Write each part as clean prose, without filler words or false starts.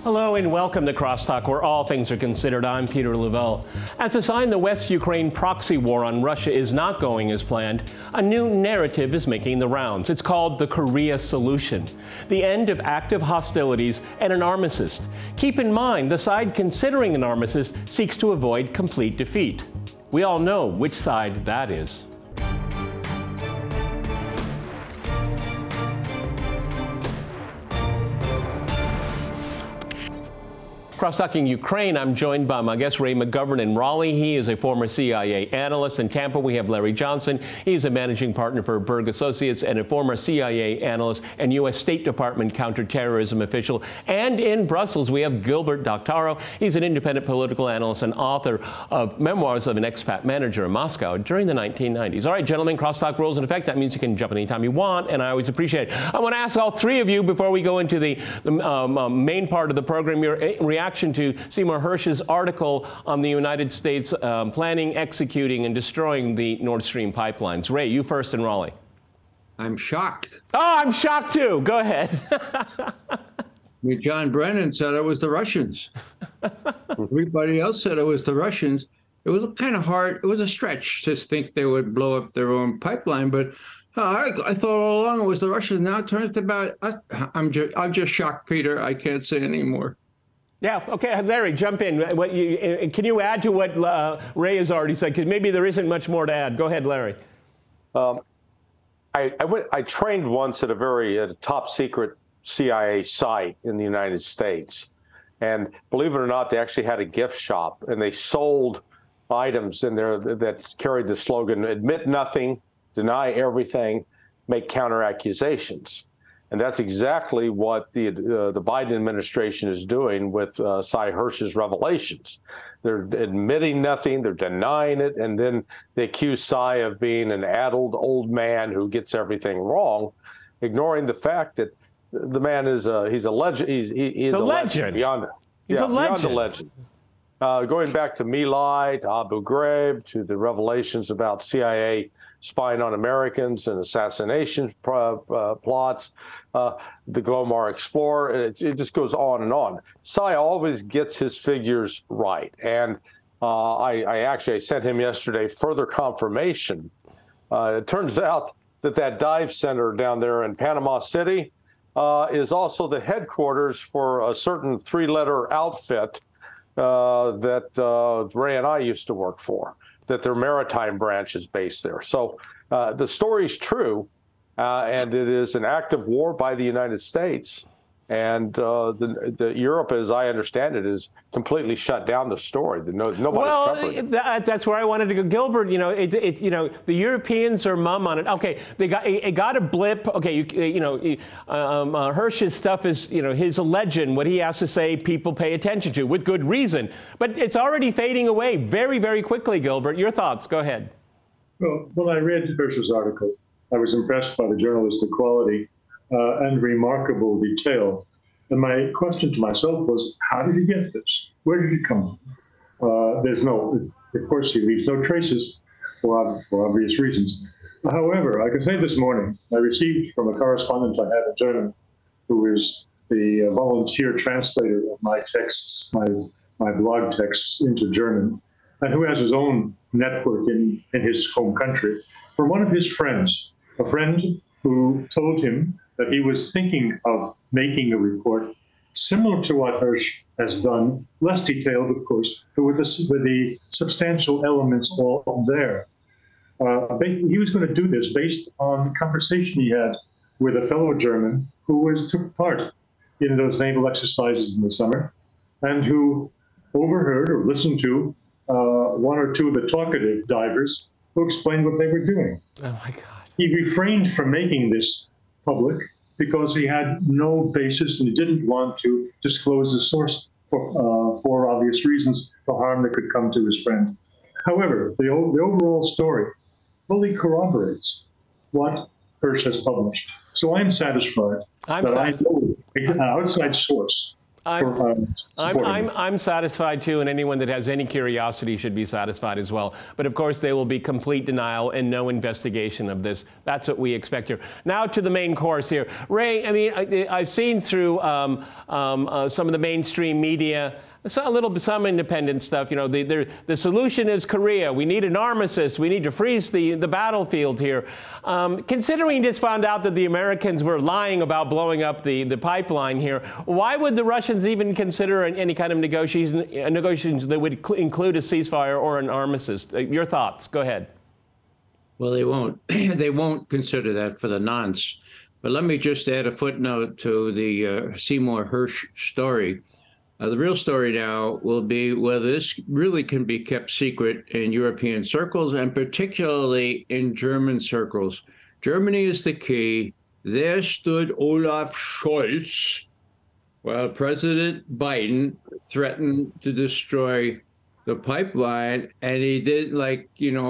Hello and welcome to Crosstalk, where all things are considered. I'm Peter Lavelle. As a sign the West Ukraine proxy war on Russia is not going as planned, a new narrative is making the rounds. It's called the Korea Solution, the end of active hostilities and an armistice. Keep in mind, the side considering an armistice seeks to avoid complete defeat. We all know which side that is. Cross-talking Ukraine, I'm joined by my guest, Ray McGovern in Raleigh. He is a former CIA analyst. In Tampa, we have Larry Johnson. He's a managing partner for Berg Associates and a former CIA analyst and U.S. State Department counterterrorism official. And in Brussels, we have Gilbert Doctorow. He's an independent political analyst and author of Memoirs of an Expat Manager in Moscow during the 1990s. All right, gentlemen, crosstalk rules in effect. That means you can jump anytime you want, and I always appreciate it. I want to ask all three of you, before we go into the main part of the program, your reaction to Seymour Hersh's article on the United States planning, executing, and destroying the Nord Stream pipelines. Ray, you first in Raleigh. I'm shocked. Oh, I'm shocked too. Go ahead. John Brennan said it was the Russians. Everybody else said it was the Russians. It was kind of hard. It was a stretch to think they would blow up their own pipeline, but I thought all along it was the Russians. Now it turns about us. I'm just shocked, Peter. I can't say any more. Yeah, okay, Larry, jump in. Can you add to what Ray has already said? Because maybe there isn't much more to add. Go ahead, Larry. I trained once at a top secret CIA site in the United States. And believe it or not, they actually had a gift shop, and they sold items in there that carried the slogan, admit nothing, deny everything, make counter accusations. And that's exactly what the Biden administration is doing with Sy Hersh's revelations. They're admitting nothing, they're denying it, and then they accuse Sy of being an addled old man who gets everything wrong, ignoring the fact that the man is he's a legend. He's a legend. Beyond a legend. Going back to My Lai, to Abu Ghraib, to the revelations about CIA spying on Americans and assassination plots, the Glomar Explorer, it just goes on and on. Sy always gets his figures right. And I sent him yesterday further confirmation. It turns out that dive center down there in Panama City is also the headquarters for a certain three-letter outfit that Ray and I used to work for, that their maritime branch is based there. So the story's true, and it is an active war by the United States. And the Europe, as I understand it, is completely shut down the story. Nobody's covering it. That's where I wanted to go, Gilbert. The Europeans are mum on it. Okay, it got a blip. Okay, Hersh's stuff is, he's a legend. What he has to say, people pay attention to with good reason. But it's already fading away very, very quickly. Gilbert, your thoughts? Go ahead. Well, when I read Hersh's article, I was impressed by the journalistic quality and remarkable detail. And my question to myself was, how did he get this? Where did it come from? Of course, he leaves no traces for obvious reasons. However, I can say this morning, I received from a correspondent I have in Germany, who is the volunteer translator of my texts, my blog texts into German, and who has his own network in his home country, from one of his friends, a friend who told him that he was thinking of making a report similar to what Hersh has done, less detailed, of course, but with the substantial elements all there. He was going to do this based on a conversation he had with a fellow German who took part in those naval exercises in the summer, and who overheard or listened to one or two of the talkative divers who explained what they were doing. Oh, my God. He refrained from making this public because he had no basis and he didn't want to disclose the source for obvious reasons, the harm that could come to his friend. However, the overall story fully corroborates what Hersh has published. So I'm satisfied that I know an outside source I'm satisfied too, and anyone that has any curiosity should be satisfied as well. But of course, there will be complete denial and no investigation of this. That's what we expect here. Now to the main course here, Ray. I mean, I've seen through some of the mainstream media. Some independent stuff. You know, the solution is Korea. We need an armistice. We need to freeze the battlefield here. Considering just found out that the Americans were lying about blowing up the pipeline here, why would the Russians even consider any kind of negotiations that would include a ceasefire or an armistice? Your thoughts? Go ahead. Well, they won't. They won't consider that for the nonce. But let me just add a footnote to the Seymour Hersh story. The real story now will be whether this really can be kept secret in European circles, and particularly in German circles. Germany is the key. There stood Olaf Scholz while President Biden threatened to destroy the pipeline, and he did like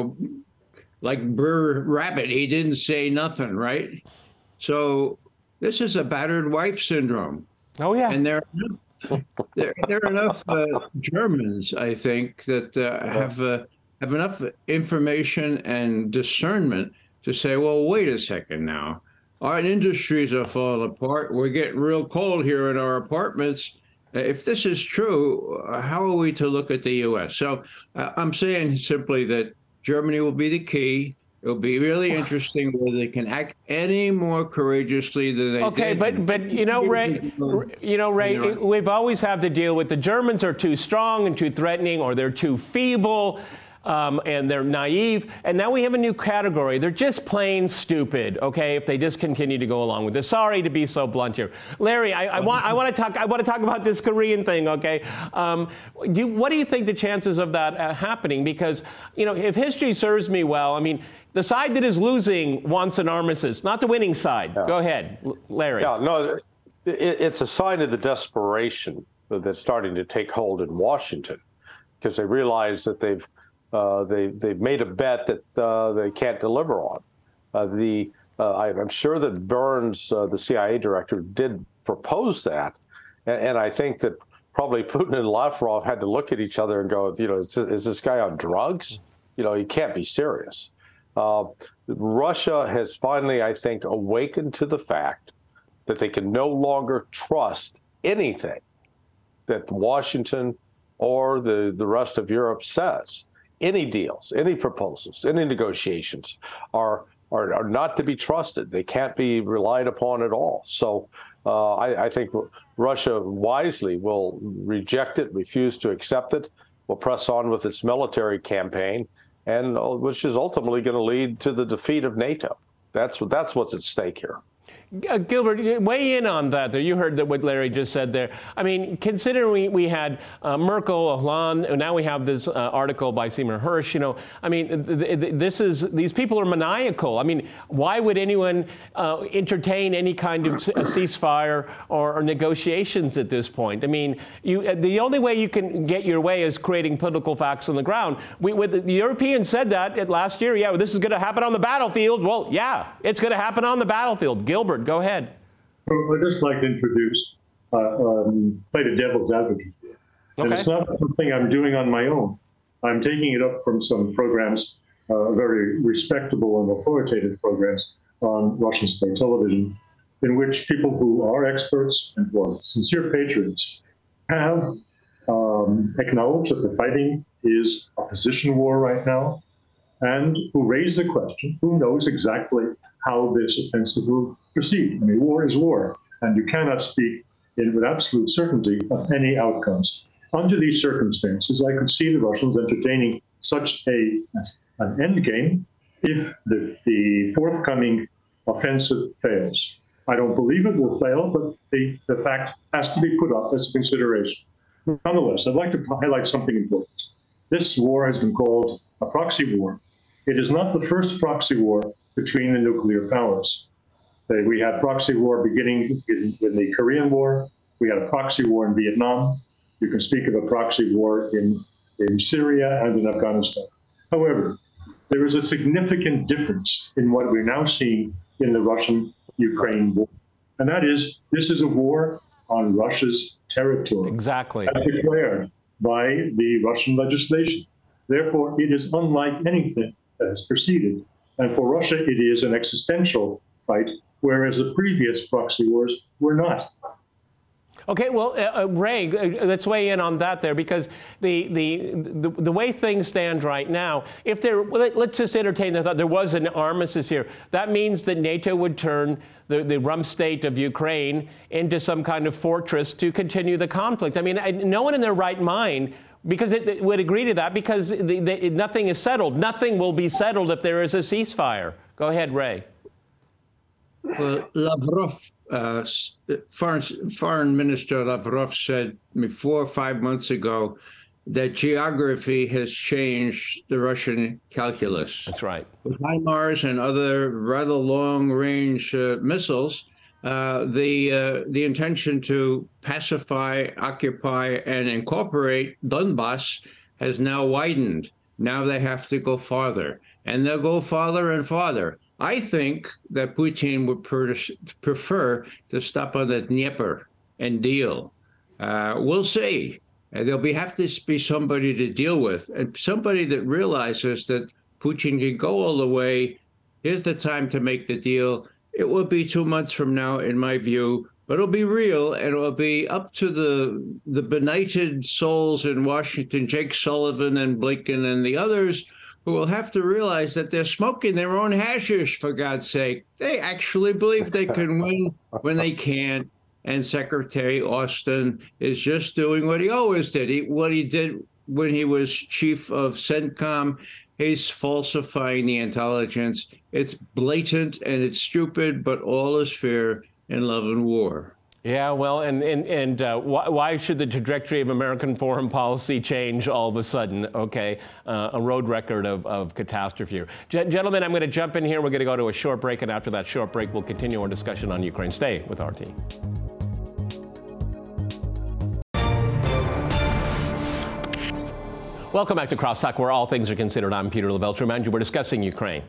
Brr Rabbit. He didn't say nothing, right? So this is a battered wife syndrome. Oh, yeah. And there are enough Germans, I think, that have enough information and discernment to say, well, wait a second now. Our industries are falling apart. We're getting real cold here in our apartments. If this is true, how are we to look at the U.S.? So I'm saying simply that Germany will be the key. It'll be really interesting whether they can act any more courageously than they did. Okay, but Ray, we've always had to deal with the Germans are too strong and too threatening, or they're too feeble, and they're naive. And now we have a new category. They're just plain stupid. Okay, if they just continue to go along with this. Sorry to be so blunt here, Larry. I want to talk about this Korean thing. Okay, what do you think the chances of that happening? Because if history serves me well, I mean, the side that is losing wants an armistice, not the winning side. Yeah. Go ahead, Larry. Yeah, no, it's a sign of the desperation that's starting to take hold in Washington, because they realize that they've made a bet that they can't deliver on. I'm sure that Burns, the CIA director, did propose that, and I think that probably Putin and Lavrov had to look at each other and go, is this guy on drugs? He can't be serious. Russia has finally, I think, awakened to the fact that they can no longer trust anything that Washington or the rest of Europe says. Any deals, any proposals, any negotiations are not to be trusted. They can't be relied upon at all. So I think Russia wisely will reject it, refuse to accept it, will press on with its military campaign, and which is ultimately going to lead to the defeat of NATO. That's what's at stake here. Gilbert, weigh in on that. You heard what Larry just said there. I mean, considering we had Merkel, Hollande, and now we have this article by Seymour Hersh. I mean, these people are maniacal. I mean, why would anyone entertain any kind of ceasefire or negotiations at this point? I mean, the only way you can get your way is creating political facts on the ground. The Europeans said that last year. Yeah, this is going to happen on the battlefield. Well, yeah, it's going to happen on the battlefield. Gilbert, go ahead. I'd just like to introduce, play the devil's advocate. And it's not something I'm doing on my own. I'm taking it up from some programs, very respectable and authoritative programs on Russian state television, in which people who are experts and who are sincere patriots have acknowledged that the fighting is a position war right now, and who raise the question, who knows exactly how this offensive will proceed. I mean, war is war, and you cannot speak with absolute certainty of any outcomes. Under these circumstances, I could see the Russians entertaining such an end game if the forthcoming offensive fails. I don't believe it will fail, but the fact has to be put up as a consideration. Nonetheless, I'd like to highlight something important. This war has been called a proxy war. It is not the first proxy war between the nuclear powers. We had proxy war beginning in the Korean War. We had a proxy war in Vietnam. You can speak of a proxy war in Syria and in Afghanistan. However, there is a significant difference in what we're now seeing in the Russian-Ukraine war. And that is, this is a war on Russia's territory. Exactly. As declared by the Russian legislation. Therefore, it is unlike anything that has preceded. And for Russia, it is an existential fight, whereas the previous proxy wars were not. Okay, well, Ray, let's weigh in on that there, because the way things stand right now, if there, let's just entertain the thought there was an armistice here. That means that NATO would turn the rump state of Ukraine into some kind of fortress to continue the conflict. I mean, no one in their right mind, because it would agree to that, because nothing is settled. Nothing will be settled if there is a ceasefire. Go ahead, Ray. Well, Lavrov, Foreign Minister Lavrov said 4 or 5 months ago that geography has changed the Russian calculus. That's right. With HIMARS and other rather long-range missiles, the intention to pacify, occupy, and incorporate Donbass has now widened. Now they have to go farther, and they'll go farther and farther. I think that Putin would prefer to stop on the Dnieper and deal. We'll see. There'll have to be somebody to deal with, and somebody that realizes that Putin can go all the way. Here's the time to make the deal. It will be 2 months from now, in my view, but it'll be real, and it'll be up to the benighted souls in Washington, Jake Sullivan and Blinken and the others, who will have to realize that they're smoking their own hashish, for God's sake. They actually believe they can win when they can't. And Secretary Austin is just doing what he always did. What he did when he was chief of CENTCOM, he's falsifying the intelligence. It's blatant and it's stupid, but all is fair in love and war. Yeah, well, and why should the trajectory of American foreign policy change all of a sudden? Okay, a road record of catastrophe here. Gentlemen, I'm going to jump in here. We're going to go to a short break, and after that short break, we'll continue our discussion on Ukraine. Stay with RT. Welcome back to Crosstalk, where all things are considered. I'm Peter Lavelle. To remind you, we're discussing Ukraine.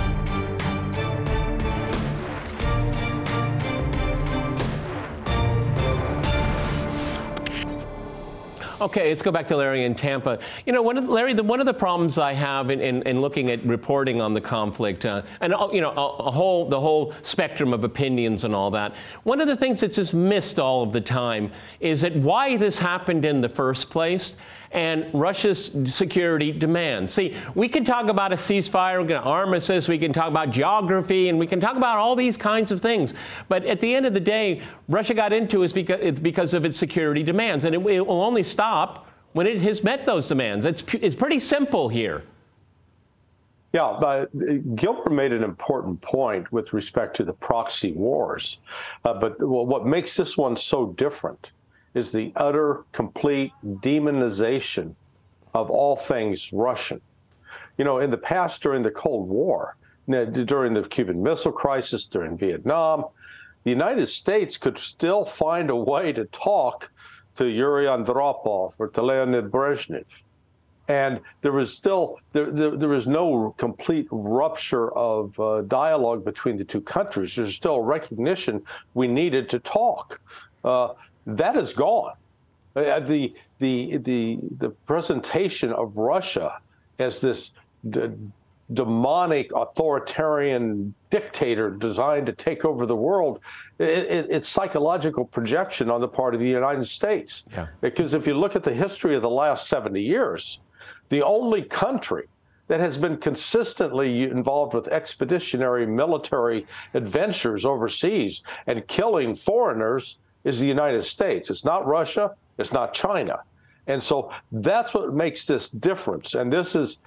Okay, let's go back to Larry in Tampa. You know, one of the problems I have in looking at reporting on the conflict, and you know, the whole spectrum of opinions and all that. One of the things that's just missed all of the time is that why this happened in the first place, and Russia's security demands. See, we can talk about a ceasefire, we can armistice, we can talk about geography, and we can talk about all these kinds of things. But at the end of the day, Russia got into it because of its security demands, and it will only stop when it has met those demands. It's pretty simple here. Yeah, but Gilbert made an important point with respect to the proxy wars. But what makes this one so different is the utter, complete demonization of all things Russian. You know, in the past, during the Cold War, during the Cuban Missile Crisis, during Vietnam, the United States could still find a way to talk to Yuri Andropov or to Leonid Brezhnev. And there was still, there was no complete rupture of dialogue between the two countries. There's still recognition we needed to talk. That is gone. The presentation of Russia as this demonic authoritarian dictator designed to take over the world, it's psychological projection on the part of the United States. Yeah. Because if you look at the history of the last 70 years, the only country that has been consistently involved with expeditionary military adventures overseas and killing foreigners is the United States. It's not Russia. It's not China. And so that's what makes this difference. And this is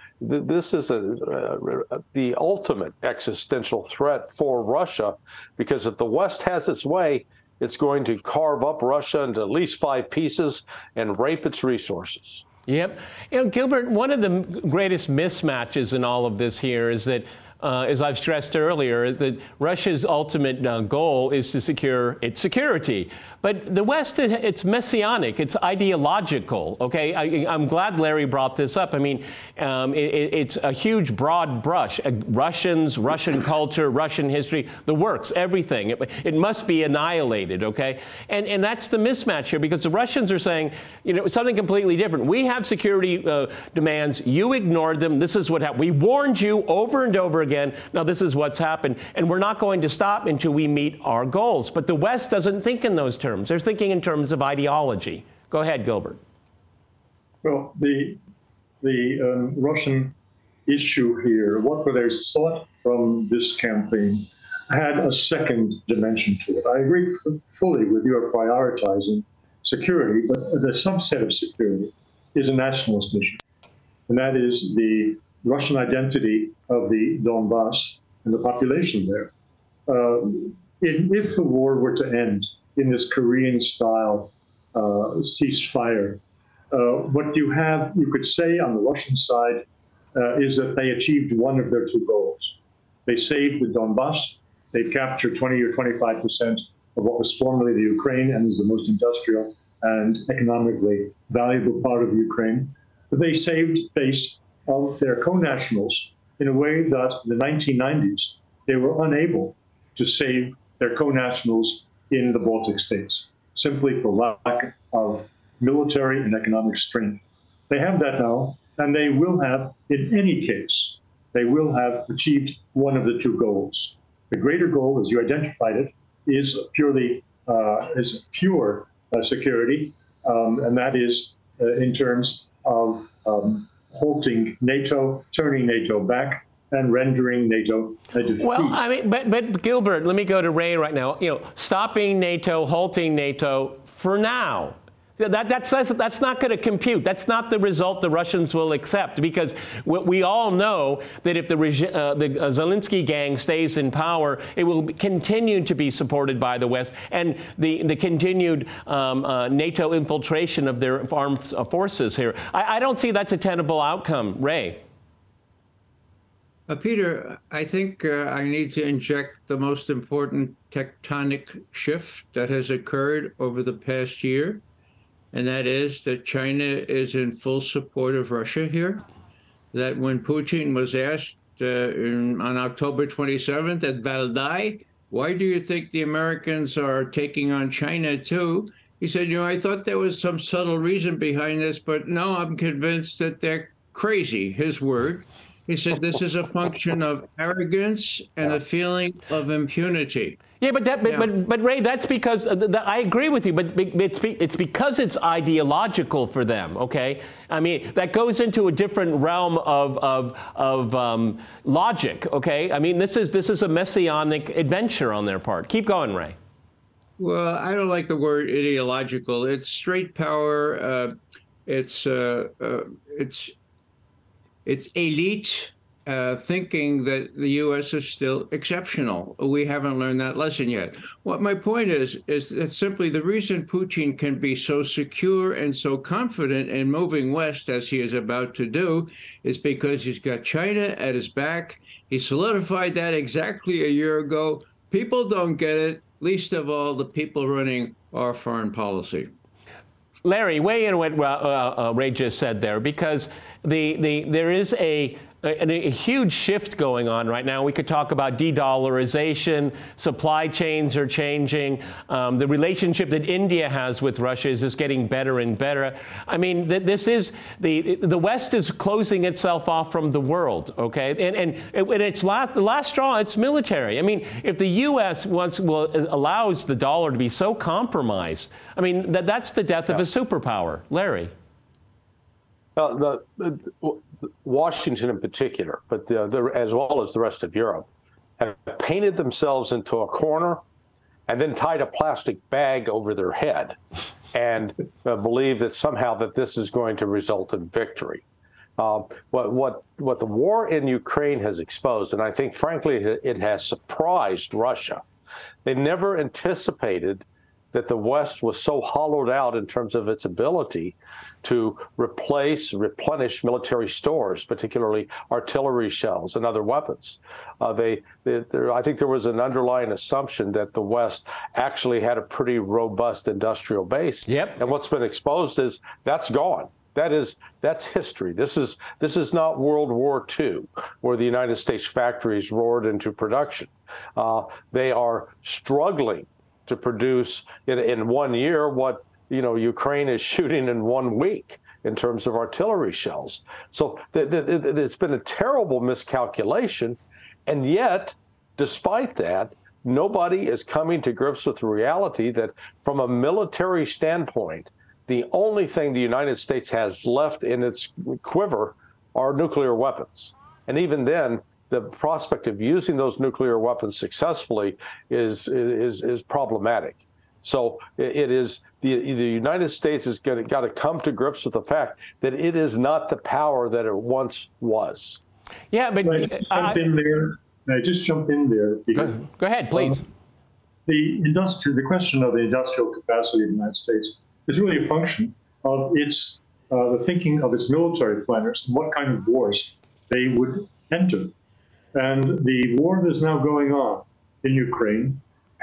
the ultimate existential threat for Russia, because if the West has its way, it's going to carve up Russia into at least 5 pieces and rape its resources. Yep. You know, Gilbert, one of the greatest mismatches in all of this here is that as I've stressed earlier, that Russia's ultimate goal is to secure its security. But the West, it's messianic, it's ideological, okay? I'm glad Larry brought this up. I mean, it's a huge, broad brush. Russians, Russian culture, Russian history, the works, everything. It must be annihilated, okay? And that's the mismatch here, because the Russians are saying, you know, something completely different. We have security demands. You ignored them. This is what happened. We warned you over and over again. Now this is what's happened. And we're not going to stop until we meet our goals. But the West doesn't think in those terms. They're thinking in terms of ideology. Go ahead, Gilbert. Well, the Russian issue here, what they sought from this campaign, had a second dimension to it. I agree fully with your prioritizing security, but the subset of security is a nationalist issue, and that is the Russian identity of the Donbass and the population there. If the war were to end in this Korean-style ceasefire, what you could say on the Russian side is that they achieved one of their two goals. They saved the Donbass. They captured 20 or 25% of what was formerly the Ukraine and is the most industrial and economically valuable part of Ukraine. But they saved face of their co-nationals in a way that in the 1990s, they were unable to save their co-nationals in the Baltic states, simply for lack of military and economic strength. They have that now, and they will have, in any case, they will have achieved one of the two goals. The greater goal, as you identified it, is pure security, and that is in terms of halting NATO, turning NATO back, and rendering NATO a defeat. Well, I mean, but Gilbert, let me go to Ray right now. You know, stopping NATO, halting NATO for now. That's not going to compute. That's not the result the Russians will accept, because we all know that if the Zelensky gang stays in power, it will continue to be supported by the West, and the continued NATO infiltration of their armed forces here. I don't see that's a tenable outcome. Ray. Peter, I think I need to inject the most important tectonic shift that has occurred over the past year, and that is that China is in full support of Russia here. That when Putin was asked on October 27th at Valdai, why do you think the Americans are taking on China too? He said, you know, I thought there was some subtle reason behind this, but no, I'm convinced that they're crazy, his word. He said this is a function of arrogance and a feeling of impunity. Yeah, but Ray, that's because I agree with you. But it's because it's ideological for them. Okay, I mean that goes into a different realm of logic. Okay, I mean this is a messianic adventure on their part. Keep going, Ray. Well, I don't like the word ideological. It's straight power. It's elite thinking that the U.S. is still exceptional. We haven't learned that lesson yet. What my point is that simply the reason Putin can be so secure and so confident in moving west as he is about to do is because he's got China at his back. He solidified that exactly a year ago. People don't get it, least of all the people running our foreign policy. Larry, weigh in what Ray just said there, because there is a huge shift going on right now. We could talk about de-dollarization, supply chains are changing, the relationship that India has with Russia is just getting better and better. I mean, this is the West is closing itself off from the world, okay? And it's the last straw, it's military. I mean, if the U.S. allows the dollar to be so compromised, I mean, that's the death of a superpower. Larry. Washington in particular, but as well as the rest of Europe, have painted themselves into a corner and then tied a plastic bag over their head and believe that somehow that this is going to result in victory. What the war in Ukraine has exposed, and I think, frankly, it has surprised Russia. They never anticipated that the West was so hollowed out in terms of its ability to replenish military stores, particularly artillery shells and other weapons. I think there was an underlying assumption that the West actually had a pretty robust industrial base. Yep. And what's been exposed is that's gone. That's history. This is not World War II, where the United States factories roared into production. They are struggling to produce in 1 year what Ukraine is shooting in 1 week in terms of artillery shells. So it's been a terrible miscalculation, and yet, despite that, nobody is coming to grips with the reality that, from a military standpoint, the only thing the United States has left in its quiver are nuclear weapons, and even then, the prospect of using those nuclear weapons successfully is problematic. So it is the United States has got to come to grips with the fact that it is not the power that it once was. Yeah, but I just jump in there? Go ahead, please. The question of the industrial capacity of the United States is really a function of the thinking of its military planners and what kind of wars they would enter. And the war that is now going on in Ukraine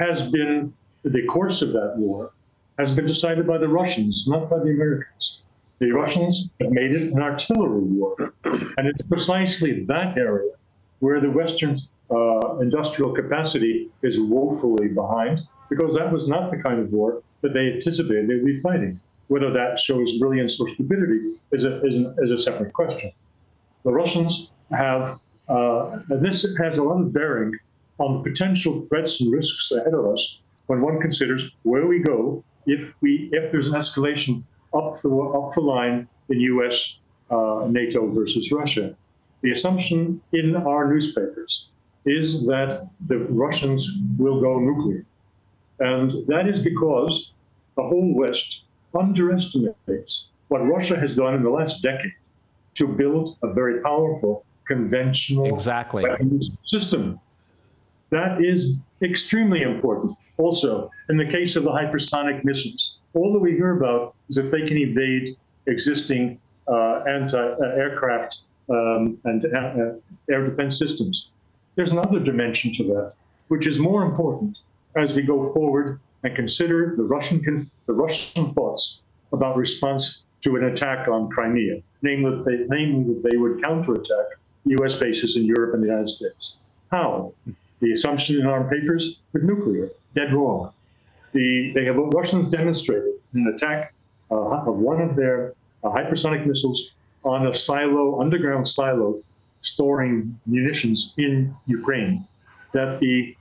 the course of that war has been decided by the Russians, not by the Americans. The Russians have made it an artillery war. And it's precisely that area where the Western industrial capacity is woefully behind, because that was not the kind of war that they anticipated they would be fighting. Whether that shows brilliance or stupidity is a separate question. The Russians have this has a lot of bearing on the potential threats and risks ahead of us when one considers where we go if there's an escalation up the line in U.S. NATO versus Russia. The assumption in our newspapers is that the Russians will go nuclear, and that is because the whole West underestimates what Russia has done in the last decade to build a very powerful conventional weapons system. That is extremely important. Also, in the case of the hypersonic missiles, all that we hear about is if they can evade existing anti-aircraft and air defense systems. There's another dimension to that, which is more important as we go forward and consider the Russian thoughts about response to an attack on Crimea, namely that they would counterattack U.S. bases in Europe and the United States. How? The assumption in our papers with nuclear, dead wrong. The Russians demonstrated an attack of one of their hypersonic missiles on a underground silo, storing munitions in Ukraine. That the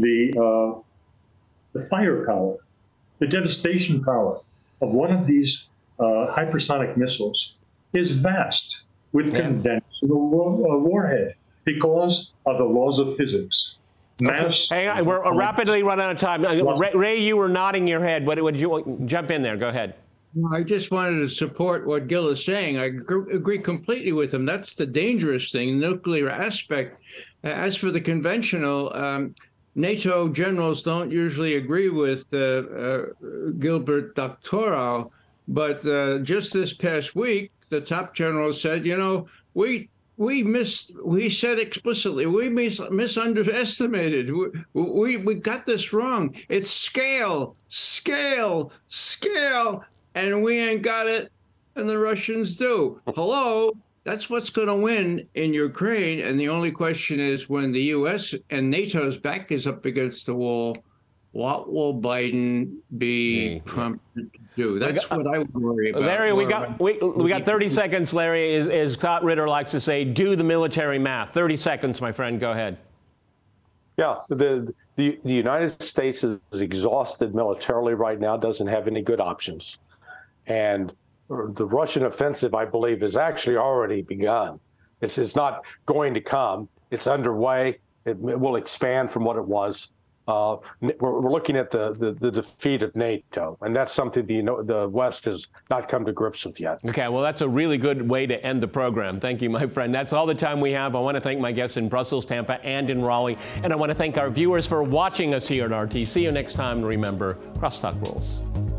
firepower, the devastation power of one of these hypersonic missiles is vast with conventional warhead because of the laws of physics. Mass. Hang on, we're rapidly running out of time. Ray, you were nodding your head. What would you jump in there? Go ahead. I just wanted to support what Gil is saying. I agree completely with him. That's the dangerous thing, the nuclear aspect. As for the conventional, NATO generals don't usually agree with Gilbert Doctorow, but just this past week, the top general said, we said explicitly, we misunderestimated. We got this wrong. It's scale, and we ain't got it, and the Russians do. Hello, that's what's going to win in Ukraine. And the only question is, when the U.S. and NATO's back is up against the wall, what will Biden be prompted to do? That's what I would worry about. Larry, we got 30 seconds, Larry. As Scott Ritter likes to say, do the military math. 30 seconds, my friend. Go ahead. Yeah, the United States is exhausted militarily right now, doesn't have any good options. And the Russian offensive, I believe, has actually already begun. It's not going to come. It's underway. It will expand from what it was. we're looking at the defeat of NATO, and that's something the West has not come to grips with yet. Okay, well, that's a really good way to end the program. Thank you, my friend. That's all the time we have. I want to thank my guests in Brussels, Tampa, and in Raleigh, and I want to thank our viewers for watching us here at RT. See you next time. Remember, crosstalk rules.